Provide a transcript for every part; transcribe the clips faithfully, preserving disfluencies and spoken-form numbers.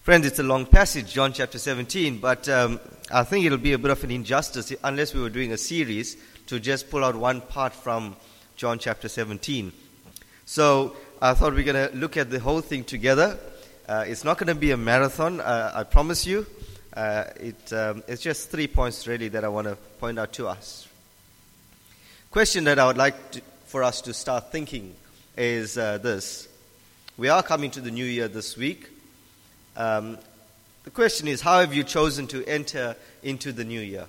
Friends, it's a long passage, John chapter seventeen, but um, I think it'll be a bit of an injustice unless we were doing a series to just pull out one part from John chapter seventeen. So I thought we're going to look at the whole thing together. Uh, it's not going to be a marathon, uh, I promise you. Uh, it, um, it's just three points really that I want to point out to us. Question that I would like to, for us to start thinking is uh, this. We are coming to the new year this week. Um, the question is, how have you chosen to enter into the new year?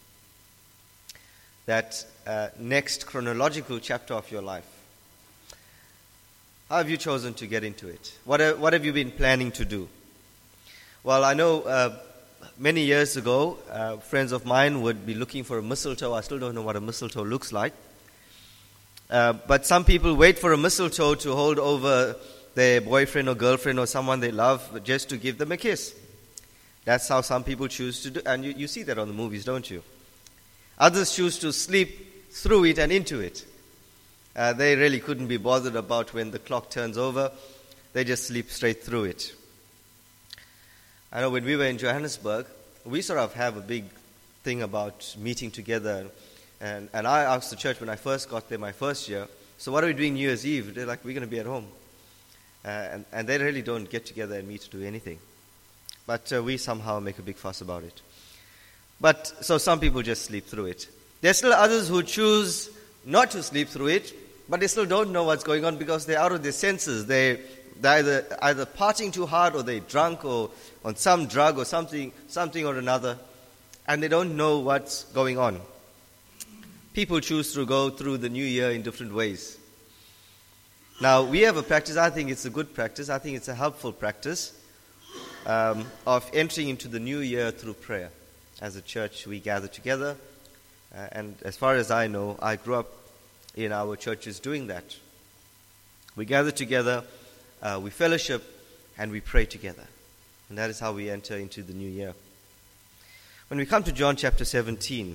That uh, next chronological chapter of your life. How have you chosen to get into it? What have, what have you been planning to do? Well, I know uh, many years ago, uh, friends of mine would be looking for a mistletoe. I still don't know what a mistletoe looks like. Uh, but some people wait for a mistletoe to hold over their boyfriend or girlfriend or someone they love just to give them a kiss. That's how some people choose to do. And you, you see that on the movies, don't you? Others choose to sleep through it and into it. Uh, they really couldn't be bothered about when the clock turns over. They just sleep straight through it. I know when we were in Johannesburg, we sort of have a big thing about meeting together. And, and I asked the church when I first got there, my first year, so what are we doing New Year's Eve? They're like, we're going to be at home. Uh, and, and they really don't get together and meet to do anything. But uh, we somehow make a big fuss about it. But so some people just sleep through it. There's still others who choose not to sleep through it, but they still don't know what's going on because they're out of their senses. They, they're either, either partying too hard or they're drunk or on some drug or something, something or another, and they don't know what's going on. People choose to go through the new year in different ways. Now, we have a practice, I think it's a good practice, I think it's a helpful practice um, of entering into the new year through prayer. As a church, we gather together, uh, and as far as I know, I grew up in our churches doing that. We gather together, uh, we fellowship, and we pray together. And that is how we enter into the new year. When we come to John chapter seventeen,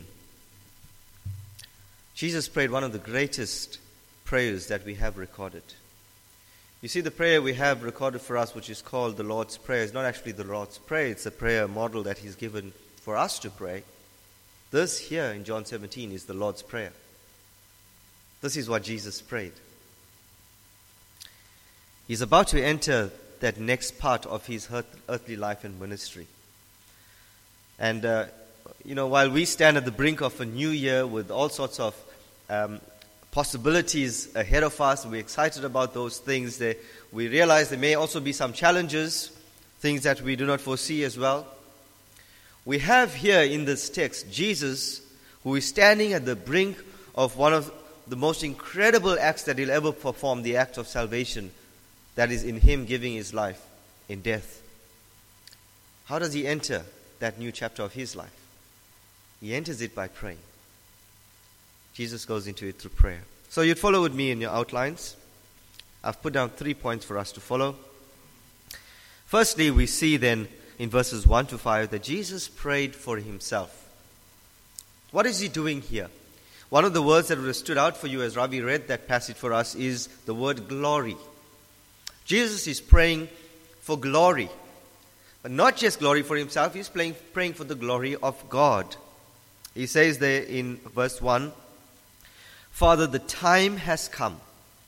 Jesus prayed one of the greatest prayers that we have recorded. You see, the prayer we have recorded for us, which is called the Lord's Prayer, is not actually the Lord's Prayer. It's a prayer model that He's given for us to pray. This here in John seventeen is the Lord's Prayer. This is what Jesus prayed. He's about to enter that next part of His earthly life and ministry. And, uh, you know, while we stand at the brink of a new year with all sorts of um, possibilities ahead of us, we're excited about those things. They, we realize there may also be some challenges, things that we do not foresee as well. We have here in this text Jesus, who is standing at the brink of one of the most incredible acts that He'll ever perform, the act of salvation, that is in Him giving His life in death. How does He enter that new chapter of His life? He enters it by praying. Jesus goes into it through prayer. So you'd follow with me in your outlines. I've put down three points for us to follow. Firstly, we see then in verses one to five that Jesus prayed for Himself. What is He doing here? One of the words that would have stood out for you as Ravi read that passage for us is the word glory. Jesus is praying for glory. But not just glory for Himself, He's praying, praying for the glory of God. He says there in verse one, Father, the time has come.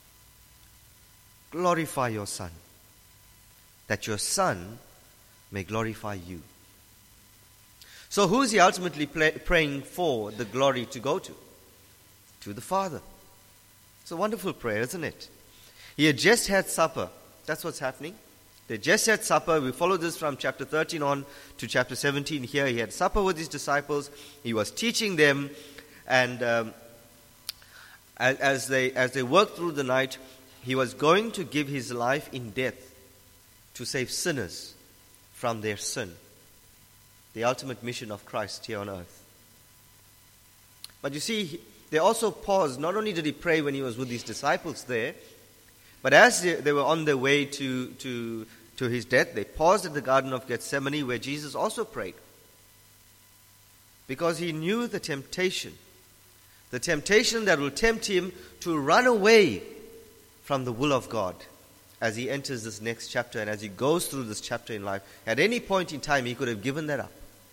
Glorify your Son, that your Son may glorify you. So who is He ultimately play, praying for the glory to go to? To the Father. It's a wonderful prayer, isn't it? He had just had supper. That's what's happening. They just had supper. We follow this from chapter thirteen on to chapter seventeen here. He had supper with His disciples. He was teaching them. And um, as, as they as they worked through the night, He was going to give His life in death to save sinners from their sin. The ultimate mission of Christ here on earth. But you see, they also paused. Not only did He pray when He was with His disciples there, but as they, they were on their way to, to, to His death, they paused at the Garden of Gethsemane where Jesus also prayed. Because He knew the temptation. The temptation that will tempt Him to run away from the will of God. as he enters this next chapter and as he goes through this chapter in life. At any point in time, he could have given that up.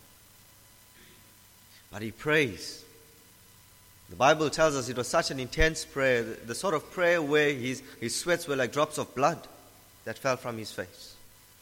But he prays. The Bible tells us it was such an intense prayer, the, the sort of prayer where his, his sweats were like drops of blood that fell from his face.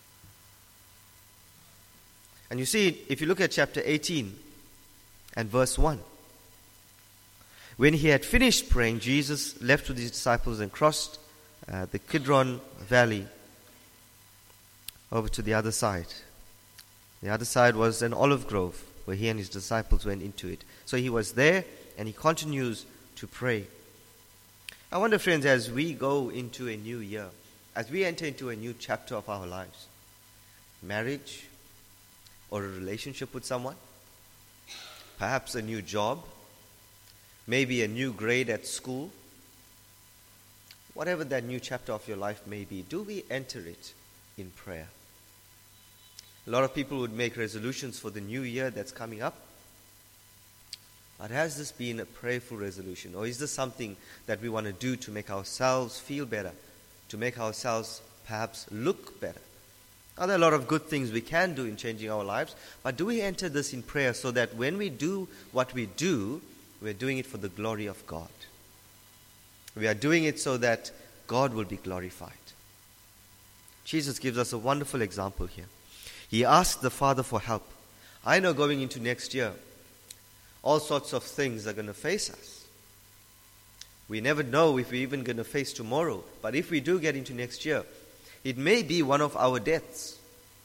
And you see, if you look at chapter eighteen and verse one, when he had finished praying, Jesus left with his disciples and crossed uh, the Kidron Valley over to the other side. The other side was an olive grove where he and his disciples went into it. So he was there and he continues to pray. I wonder, friends, as we go into a new year, as we enter into a new chapter of our lives, marriage or a relationship with someone, perhaps a new job, maybe a new grade at school, whatever that new chapter of your life may be, do we enter it in prayer? A lot of people would make resolutions for the new year that's coming up. But has this been a prayerful resolution? Or is this something that we want to do to make ourselves feel better, to make ourselves perhaps look better? Now, there are a lot of good things we can do in changing our lives, but do we enter this in prayer so that when we do what we do, we're doing it for the glory of God? We are doing it so that God will be glorified. Jesus gives us a wonderful example here. He asked the Father for help. I know going into next year, all sorts of things are going to face us. We never know if we're even going to face tomorrow. But if we do get into next year, it may be one of our deaths.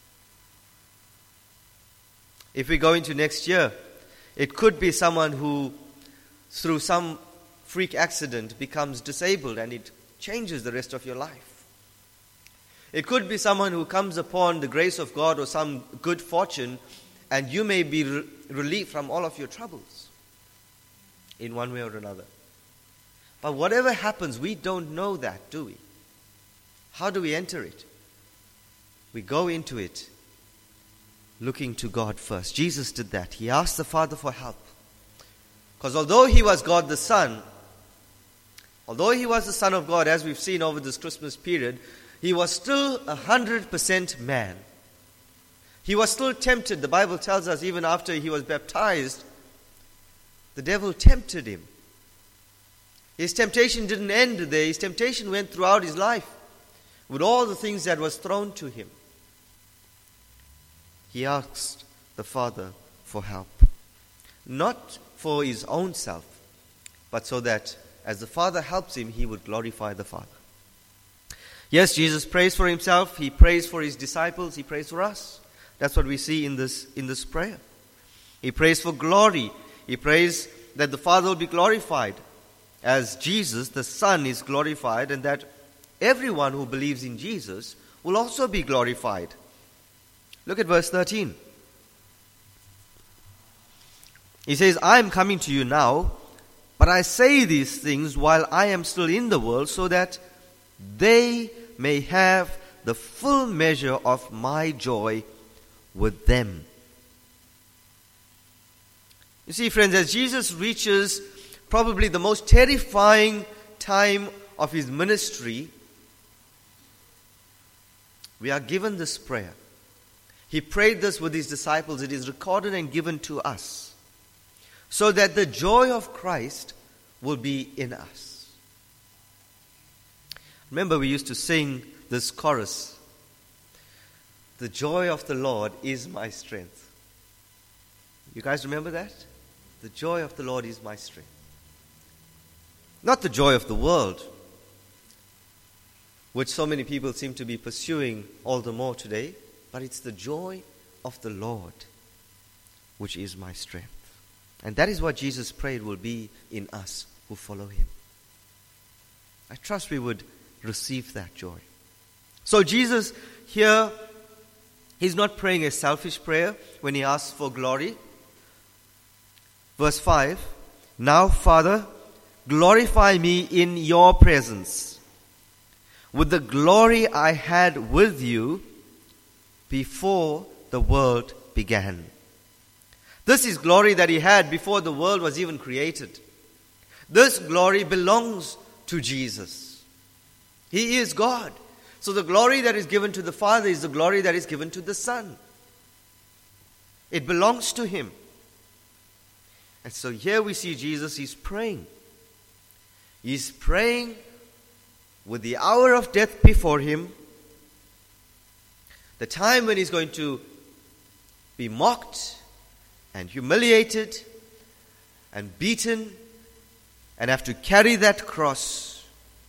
If we go into next year, it could be someone who, through some freak accident, becomes disabled and it changes the rest of your life. It could be someone who comes upon the grace of God or some good fortune and you may be re- relieved from all of your troubles in one way or another. But whatever happens, we don't know that, do we? How do we enter it? We go into it looking to God first. Jesus did that. He asked the Father for help. Because although he was God the Son, although he was the Son of God, as we've seen over this Christmas period, he was still a hundred percent man. He was still tempted. The Bible tells us even after he was baptized, the devil tempted him. His temptation didn't end there. His temptation went throughout his life with all the things that was thrown to him. He asked the Father for help. Not for his own self, but so that as the Father helps him, he would glorify the Father. Yes, Jesus prays for himself. He prays for his disciples. He prays for us. That's what we see in this, in this prayer. He prays for glory. He prays that the Father will be glorified as Jesus, the Son, is glorified, and that everyone who believes in Jesus will also be glorified. Look at verse thirteen. He says, I am coming to you now, but I say these things while I am still in the world, so that they may have the full measure of my joy with them. You see, friends, as Jesus reaches probably the most terrifying time of his ministry, we are given this prayer. He prayed this with his disciples. It is recorded and given to us so that the joy of Christ will be in us. Remember, we used to sing this chorus, the joy of the Lord is my strength. You guys remember that? The joy of the Lord is my strength. Not the joy of the world, which so many people seem to be pursuing all the more today, but it's the joy of the Lord, which is my strength. And that is what Jesus prayed will be in us who follow him. I trust we would receive that joy. So Jesus here, he's not praying a selfish prayer when he asks for glory. Verse five, now Father, glorify me in your presence with the glory I had with you before the world began. This is glory that he had before the world was even created. This glory belongs to Jesus. He is God. So the glory that is given to the Father is the glory that is given to the Son. It belongs to Him. And so here we see Jesus, He's praying. He's praying with the hour of death before Him, the time when He's going to be mocked and humiliated and beaten and have to carry that cross,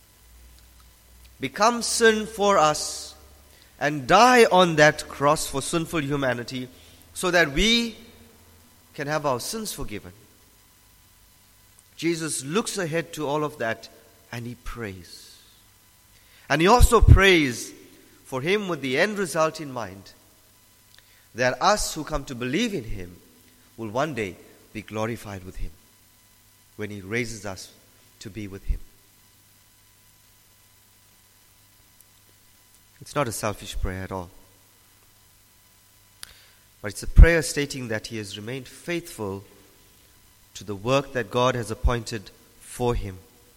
become sin for us, and die on that cross for sinful humanity so that we can have our sins forgiven. Jesus looks ahead to all of that and He prays. And He also prays for Him with the end result in mind, that us who come to believe in Him will one day be glorified with Him when He raises us to be with Him. It's not a selfish prayer at all, but it's a prayer stating that He has remained faithful to the work that God has appointed for Him.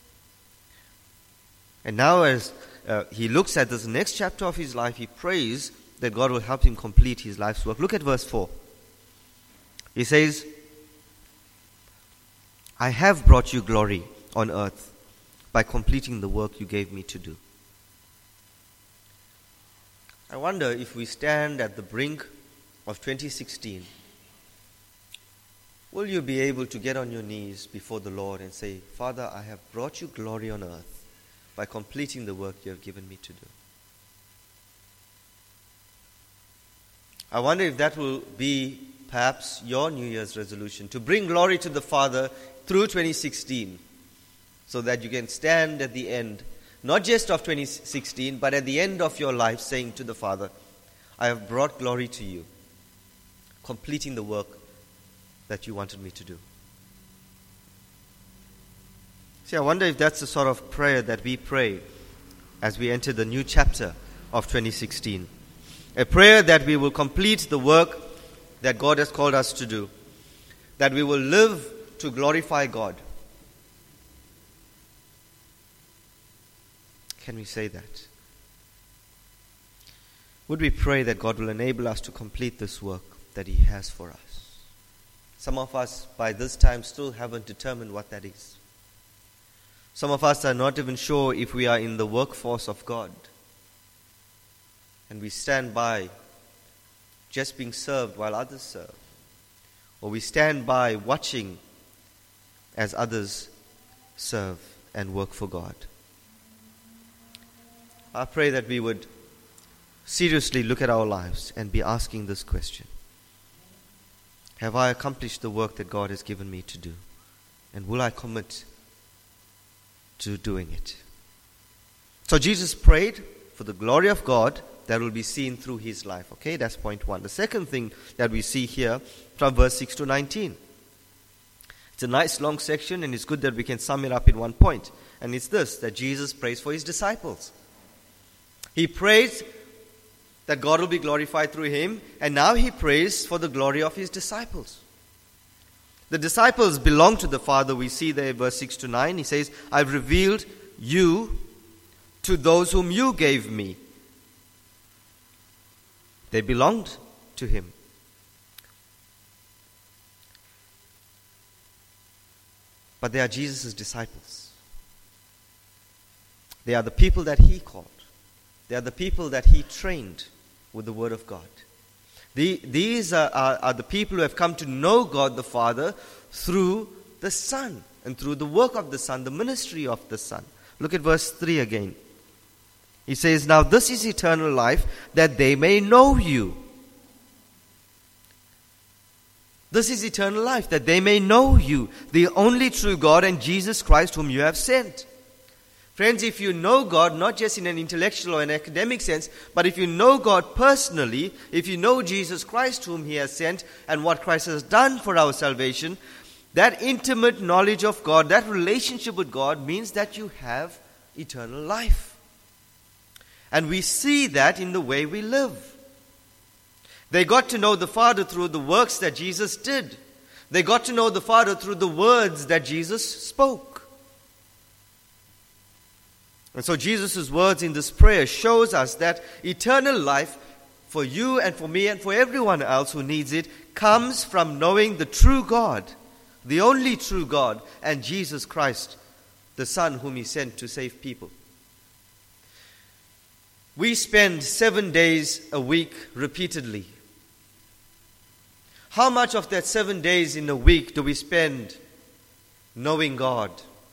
And now as uh, He looks at this next chapter of His life, He prays that God will help Him complete His life's work. Look at verse four. He says, I have brought you glory on earth by completing the work you gave me to do. I wonder if we stand at the brink of twenty sixteen, will you be able to get on your knees before the Lord and say, Father, I have brought you glory on earth by completing the work you have given me to do? I wonder if that will be perhaps your New Year's resolution, to bring glory to the Father through twenty sixteen, so that you can stand at the end, not just of twenty sixteen, but at the end of your life, saying to the Father, I have brought glory to you, completing the work that you wanted me to do. See, I wonder if that's the sort of prayer that we pray as we enter the new chapter of twenty sixteen. A prayer that we will complete the work that God has called us to do, that we will live to glorify God. Can we say that? Would we pray that God will enable us to complete this work that He has for us? Some of us by this time still haven't determined what that is. Some of us are not even sure if we are in the workforce of God. And we stand by just being served while others serve. Or we stand by watching as others serve and work for God. I pray that we would seriously look at our lives and be asking this question. Have I accomplished the work that God has given me to do? And will I commit to doing it? So Jesus prayed for the glory of God that will be seen through His life. Okay, that's point one. The second thing that we see here from verse six to nineteen. It's a nice long section, and it's good that we can sum it up in one point. And it's this, that Jesus prays for His disciples. He prays that God will be glorified through Him, and now He prays for the glory of His disciples. The disciples belong to the Father. We see there verse six to nine. He says, I've revealed you to those whom you gave me. They belonged to Him. But they are Jesus' disciples. They are the people that He called. They are the people that He trained with the Word of God. The, these are, are, are the people who have come to know God the Father through the Son and through the work of the Son, the ministry of the Son. Look at verse three again. He says, now this is eternal life, that they may know you. This is eternal life, that they may know you, the only true God, and Jesus Christ whom you have sent. Friends, if you know God, not just in an intellectual or an academic sense, but if you know God personally, if you know Jesus Christ whom He has sent and what Christ has done for our salvation, that intimate knowledge of God, that relationship with God means that you have eternal life. And we see that in the way we live. They got to know the Father through the works that Jesus did. They got to know the Father through the words that Jesus spoke. And so Jesus' words in this prayer shows us that eternal life for you and for me and for everyone else who needs it comes from knowing the true God, the only true God, and Jesus Christ, the Son whom He sent to save people. We spend seven days a week repeatedly. How much of that seven days in a week do we spend knowing God,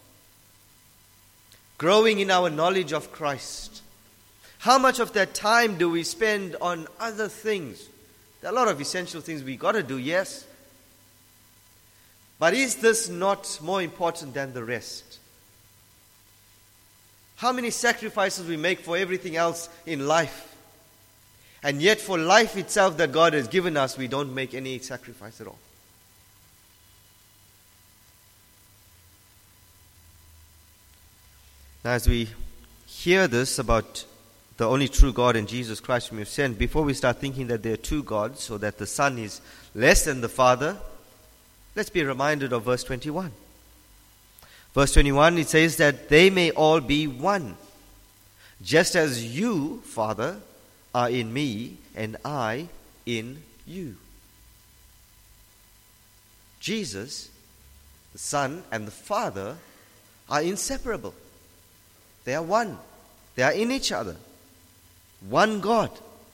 growing in our knowledge of Christ? How much of that time do we spend on other things? There are a lot of essential things we got to do, yes. But is this not more important than the rest? How many sacrifices we make for everything else in life, and yet for life itself that God has given us, we don't make any sacrifice at all. Now, as we hear this about the only true God and Jesus Christ whom you have sent, before we start thinking that there are two gods, so that the Son is less than the Father, let's be reminded of verse twenty-one. Verse twenty-one, it says that they may all be one, just as you, Father, are in me and I in you. Jesus, the Son, and the Father are inseparable. They are one. They are in each other. One God.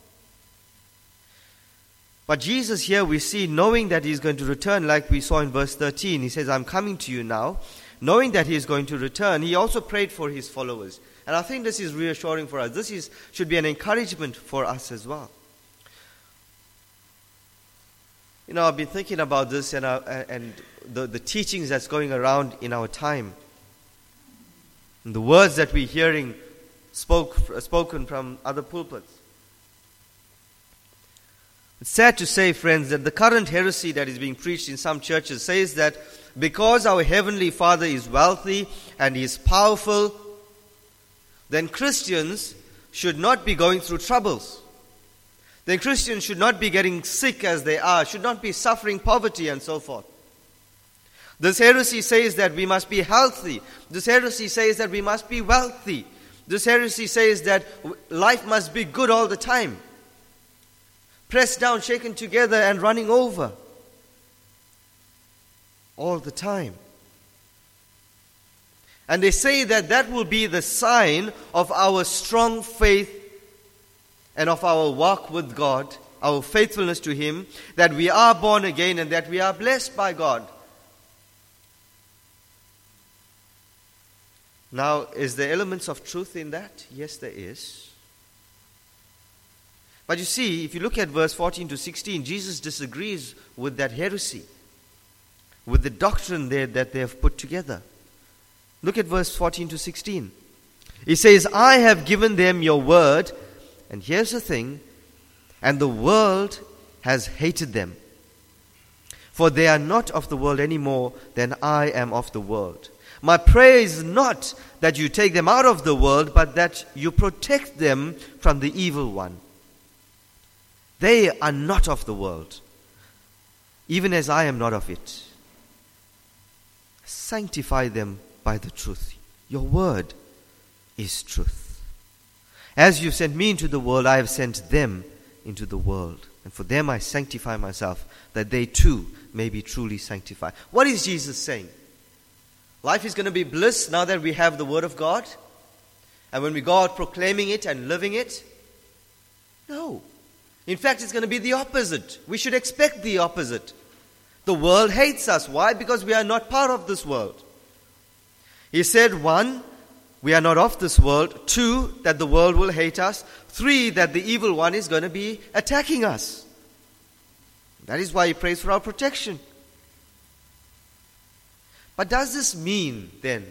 But Jesus here we see, knowing that He is going to return, like we saw in verse thirteen. He says, I'm coming to you now. Knowing that He is going to return, He also prayed for His followers. And I think this is reassuring for us. This is, should be an encouragement for us as well. You know, I've been thinking about this and, uh, and the, the teachings that's going around in our time. And the words that we're hearing spoke, spoken from other pulpits. It's sad to say, friends, that the current heresy that is being preached in some churches says that because our Heavenly Father is wealthy and He is powerful, then Christians should not be going through troubles. Then Christians should not be getting sick as they are, should not be suffering poverty and so forth. This heresy says that we must be healthy. This heresy says that we must be wealthy. This heresy says that life must be good all the time. Pressed down, shaken together, and running over. All the time. And they say that that will be the sign of our strong faith and of our walk with God, our faithfulness to Him, that we are born again and that we are blessed by God. Now, is there elements of truth in that? Yes, there is. But you see, if you look at verse fourteen to sixteen, Jesus disagrees with that heresy, with the doctrine there that they have put together. Look at verse fourteen to sixteen. He says, I have given them your word, and here's the thing, and the world has hated them. For they are not of the world any more than I am of the world. My prayer is not that you take them out of the world, but that you protect them from the evil one. They are not of the world, even as I am not of it. Sanctify them by the truth. Your word is truth. As you sent me into the world, I have sent them into the world. And for them I sanctify myself, that they too may be truly sanctified. What is Jesus saying? Life is going to be bliss now that we have the word of God? And when we go out proclaiming it and living it? No. In fact, it's going to be the opposite. We should expect the opposite. The world hates us. Why? Because we are not part of this world. He said, one, we are not of this world. Two, that the world will hate us. Three, that the evil one is going to be attacking us. That is why he prays for our protection. But does this mean, then,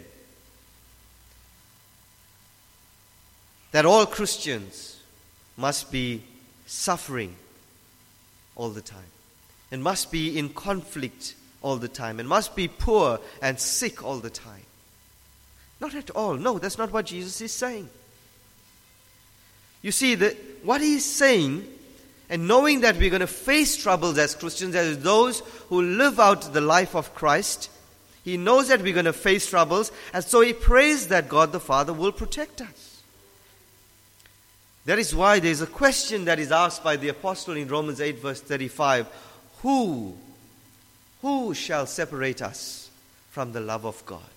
that all Christians must be suffering all the time, and must be in conflict all the time, and must be poor and sick all the time? Not at all. No, that's not what Jesus is saying. You see, that what he's saying, and knowing that we're going to face troubles as Christians, as those who live out the life of Christ, He knows that we're going to face troubles, and so he prays that God the Father will protect us. That is why there is a question that is asked by the apostle in Romans eight verse thirty-five. Who, who shall separate us from the love of God?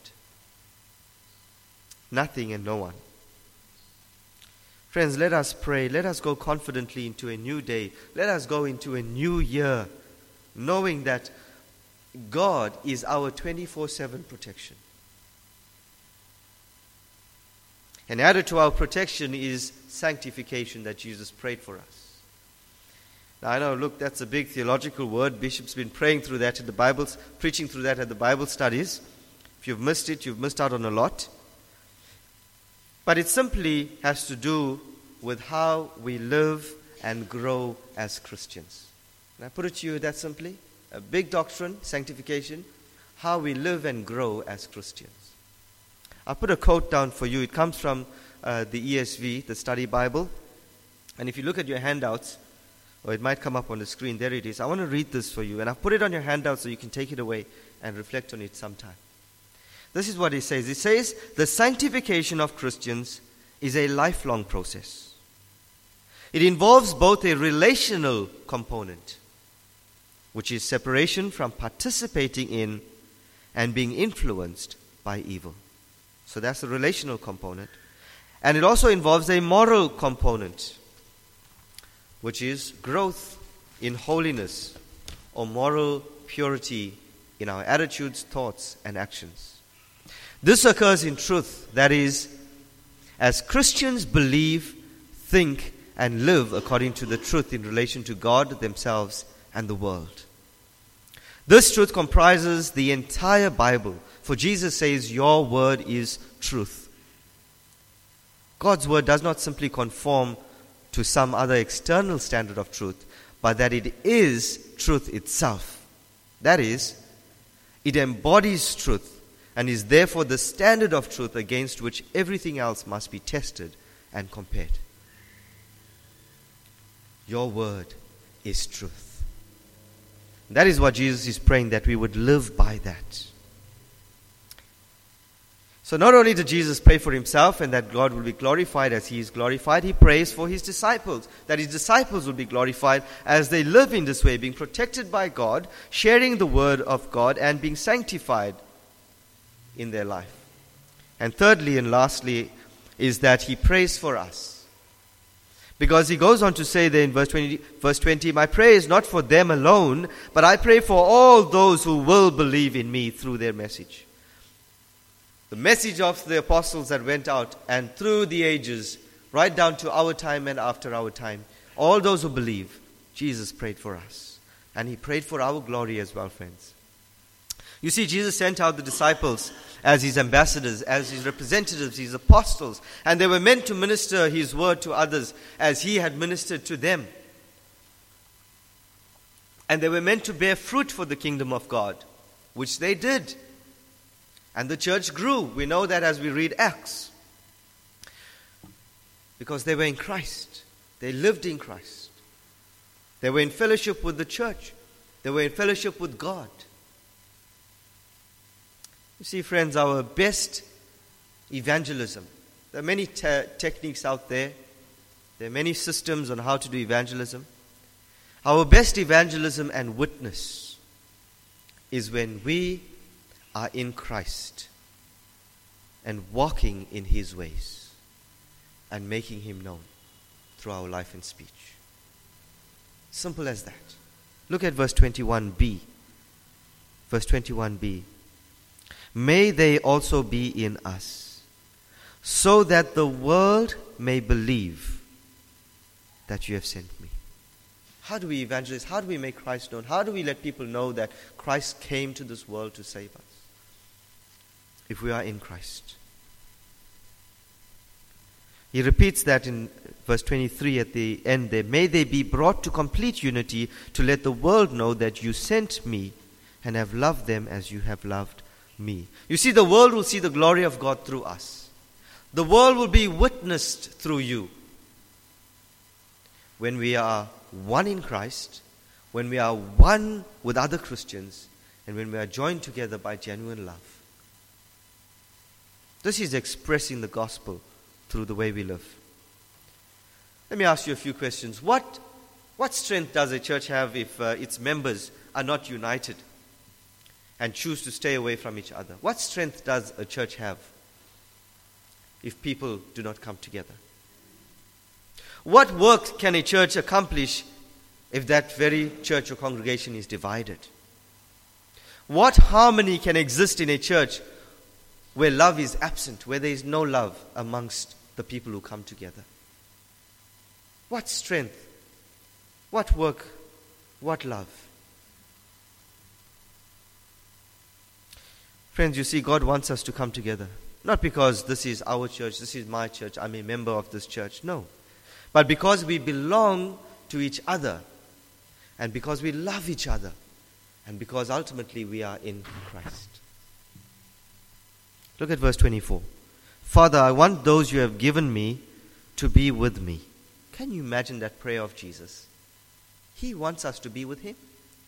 Nothing and no one. Friends, let us pray. Let us go confidently into a new day. Let us go into a new year, knowing that God is our twenty-four seven protection. And added to our protection is sanctification that Jesus prayed for us. Now I know, look, that's a big theological word. Bishop's been praying through that in the Bible, preaching through that at the Bible studies. If you've missed it, you've missed out on a lot. But it simply has to do with how we live and grow as Christians. Can I put it to you that simply? A big doctrine, sanctification, how we live and grow as Christians. I'll put a quote down for you. It comes from uh, the E S V, the study Bible. And if you look at your handouts, or it might come up on the screen, there it is. I want to read this for you. And I've put it on your handout so you can take it away and reflect on it sometime. This is what it says. It says, the sanctification of Christians is a lifelong process. It involves both a relational component, which is separation from participating in and being influenced by evil. So that's the relational component. And it also involves a moral component, which is growth in holiness or moral purity in our attitudes, thoughts, and actions. This occurs in truth, that is, as Christians believe, think, and live according to the truth in relation to God, themselves, and the world. This truth comprises the entire Bible, for Jesus says, your word is truth. God's word does not simply conform to some other external standard of truth, but that it is truth itself. That is, it embodies truth and is therefore the standard of truth against which everything else must be tested and compared. Your word is truth. That is what Jesus is praying, that we would live by that. So not only did Jesus pray for himself and that God will be glorified as he is glorified, he prays for his disciples, that his disciples will be glorified as they live in this way, being protected by God, sharing the word of God, and being sanctified in their life. And thirdly and lastly is that he prays for us. Because he goes on to say there in verse twenty, verse twenty, my prayer is not for them alone, but I pray for all those who will believe in me through their message. The message of the apostles that went out and through the ages, right down to our time and after our time, all those who believe, Jesus prayed for us. And he prayed for our glory as well, friends. You see, Jesus sent out the disciples as his ambassadors, as his representatives, his apostles, and they were meant to minister his word to others as he had ministered to them. And they were meant to bear fruit for the kingdom of God, which they did. And the church grew. We know that as we read Acts. Because they were in Christ. They lived in Christ. They were in fellowship with the church. They were in fellowship with God. You see, friends, our best evangelism. There are many te- techniques out there. There are many systems on how to do evangelism. Our best evangelism and witness is when we are in Christ and walking in his ways and making him known through our life and speech. Simple as that. Look at verse twenty-one b. Verse twenty-one b. May they also be in us, so that the world may believe that you have sent me. How do we evangelize? How do we make Christ known? How do we let people know that Christ came to this world to save us? If we are in Christ. He repeats that in verse twenty-three at the end there. May they be brought to complete unity to let the world know that you sent me and have loved them as you have loved me. You see, the world will see the glory of God through us. The world will be witnessed through you. When we are one in Christ, when we are one with other Christians, and when we are joined together by genuine love. This is expressing the gospel through the way we live. Let me ask you a few questions. What, what strength does a church have if uh, its members are not united and choose to stay away from each other? What strength does a church have if people do not come together? What work can a church accomplish if that very church or congregation is divided? What harmony can exist in a church where love is absent, where there is no love amongst the people who come together? What strength, what work, what love? Friends, you see, God wants us to come together. Not because this is our church, this is my church, I'm a member of this church. No. But because we belong to each other, and because we love each other, and because ultimately we are in Christ. Look at verse twenty-four. Father, I want those you have given me to be with me. Can you imagine that prayer of Jesus? He wants us to be with him.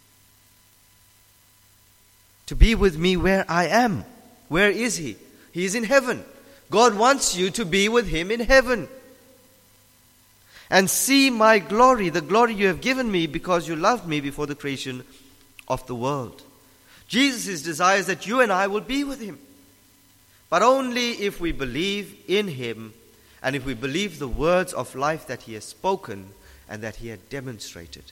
To be with me where I am. Where is he? He is in heaven. God wants you to be with him in heaven. And see my glory, the glory you have given me because you loved me before the creation of the world. Jesus desires that you and I will be with him. But only if we believe in him and if we believe the words of life that he has spoken and that he had demonstrated.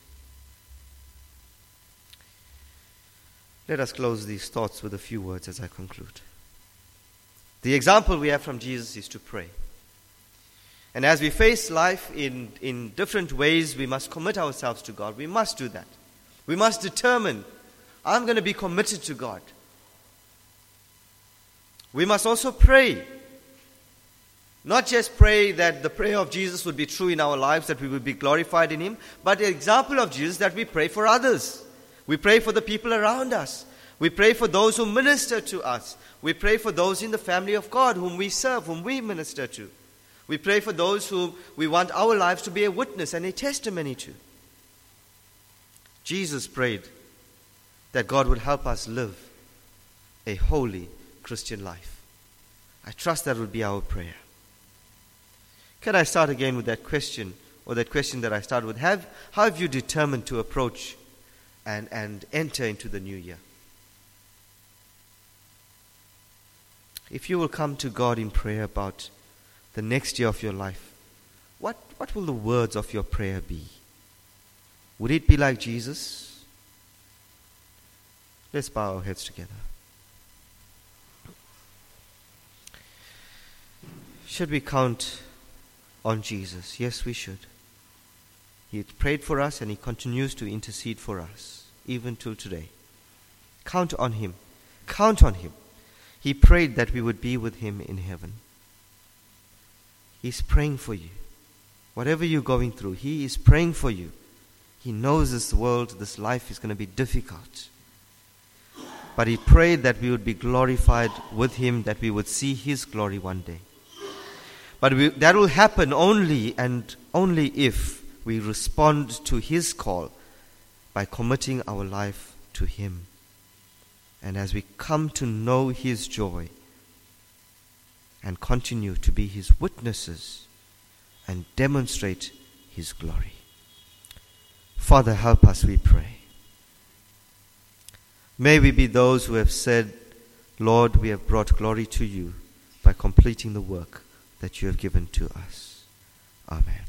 Let us close these thoughts with a few words as I conclude. The example we have from Jesus is to pray. And as we face life in, in different ways, we must commit ourselves to God. We must do that. We must determine, I'm going to be committed to God. We must also pray. Not just pray that the prayer of Jesus would be true in our lives, that we would be glorified in him, but the example of Jesus that we pray for others. We pray for the people around us. We pray for those who minister to us. We pray for those in the family of God whom we serve, whom we minister to. We pray for those whom we want our lives to be a witness and a testimony to. Jesus prayed that God would help us live a holy Christian life. I trust that would be our prayer. Can I start again with that question, or that question that I started with? Have, how have you determined to approach and, and enter into the new year? If you will come to God in prayer about the next year of your life, what, what will the words of your prayer be? Would it be like Jesus? Let's bow our heads together. Should we count on Jesus? Yes, we should. He prayed for us and he continues to intercede for us, even till today. Count on him. Count on him. He prayed that we would be with him in heaven. He's praying for you. Whatever you're going through, he is praying for you. He knows this world, this life is going to be difficult. But he prayed that we would be glorified with him, that we would see his glory one day. But we, that will happen only and only if we respond to his call by committing our life to him. And as we come to know his joy and continue to be his witnesses and demonstrate his glory. Father, help us, we pray. May we be those who have said, Lord, we have brought glory to you by completing the work that you have given to us. Amen.